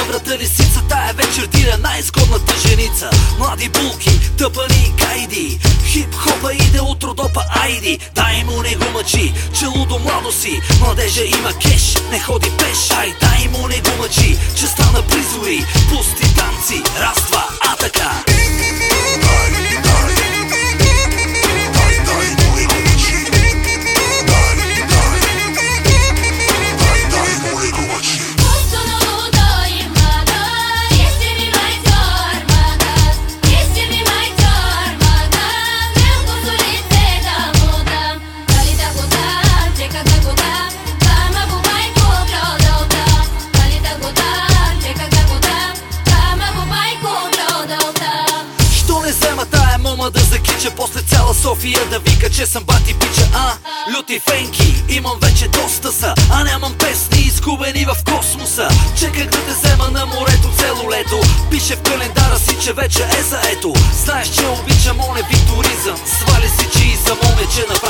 щедрата лисица, тая вечер дира най-изгодната женица. Млади булки, тъпани и кайди, хип-хопа иде от Родопа, айди. Дай му не го мъчи, че лудо младо си, младежа има кеш, не ходи пеш. Ай, дай му не го мъчи, че стана призори, пусти танци, раз, два, а така. Да закича, после цяла София да вика, че съм бати пича. Люти фенки, имам вече доста са, а нямам песни изгубени в космоса. Чеках да те взема на морето цело лето, пише в календара си, че вече е заето. Знаеш, че обичам оне битуризъм, свали си, че и за момиче направи